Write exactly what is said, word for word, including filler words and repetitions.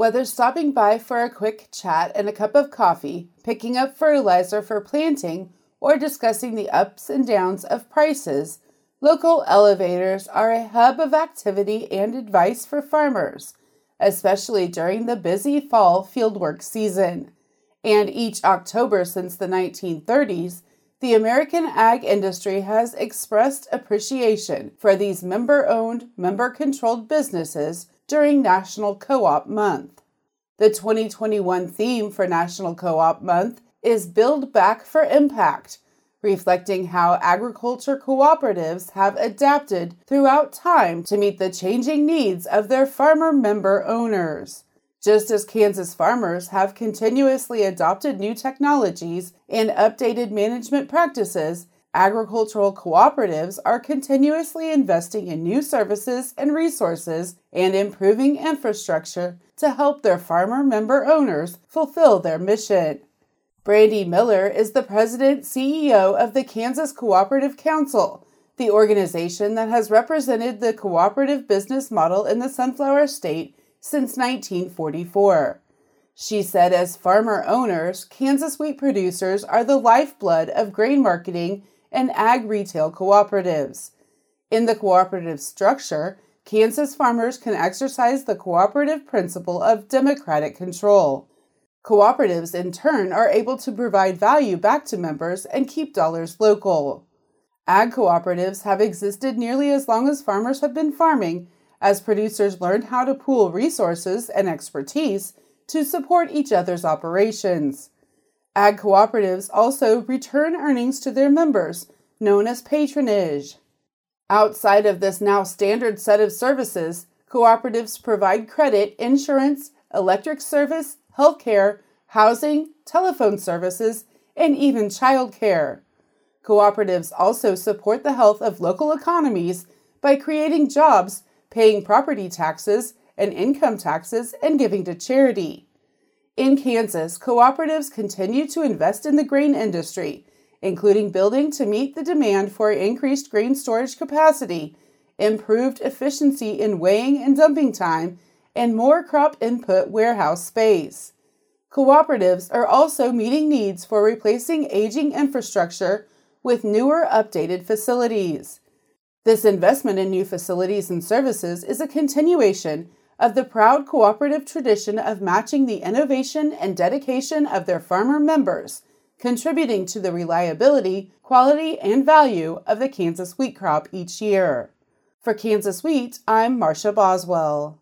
Whether stopping by for a quick chat and a cup of coffee, picking up fertilizer for planting, or discussing the ups and downs of prices, local elevators are a hub of activity and advice for farmers, especially during the busy fall fieldwork season. And each October since the nineteen thirties, the American ag industry has expressed appreciation for these member-owned, member-controlled businesses during National Co-op Month. The twenty twenty-one theme for National Co-op Month is Build Back for Impact, reflecting how agriculture cooperatives have adapted throughout time to meet the changing needs of their farmer member owners. Just as Kansas farmers have continuously adopted new technologies and updated management practices, agricultural cooperatives are continuously investing in new services and resources and improving infrastructure to help their farmer member owners fulfill their mission. Brandy Miller is the president C E O of the Kansas Cooperative Council, the organization that has represented the cooperative business model in the Sunflower State since nineteen forty-four. She said, as farmer owners, Kansas wheat producers are the lifeblood of grain marketing and ag retail cooperatives. In the cooperative structure, Kansas farmers can exercise the cooperative principle of democratic control. Cooperatives, in turn, are able to provide value back to members and keep dollars local. Ag cooperatives have existed nearly as long as farmers have been farming, as producers learned how to pool resources and expertise to support each other's operations. Ag cooperatives also return earnings to their members, known as patronage. Outside of this now standard set of services, cooperatives provide credit, insurance, electric service, healthcare, housing, telephone services, and even childcare. Cooperatives also support the health of local economies by creating jobs, paying property taxes and income taxes, and giving to charity. In Kansas, cooperatives continue to invest in the grain industry, including building to meet the demand for increased grain storage capacity, improved efficiency in weighing and dumping time, and more crop input warehouse space. Cooperatives are also meeting needs for replacing aging infrastructure with newer, updated facilities. This investment in new facilities and services is a continuation of the proud cooperative tradition of matching the innovation and dedication of their farmer members, contributing to the reliability, quality, and value of the Kansas wheat crop each year. For Kansas Wheat, I'm Marcia Boswell.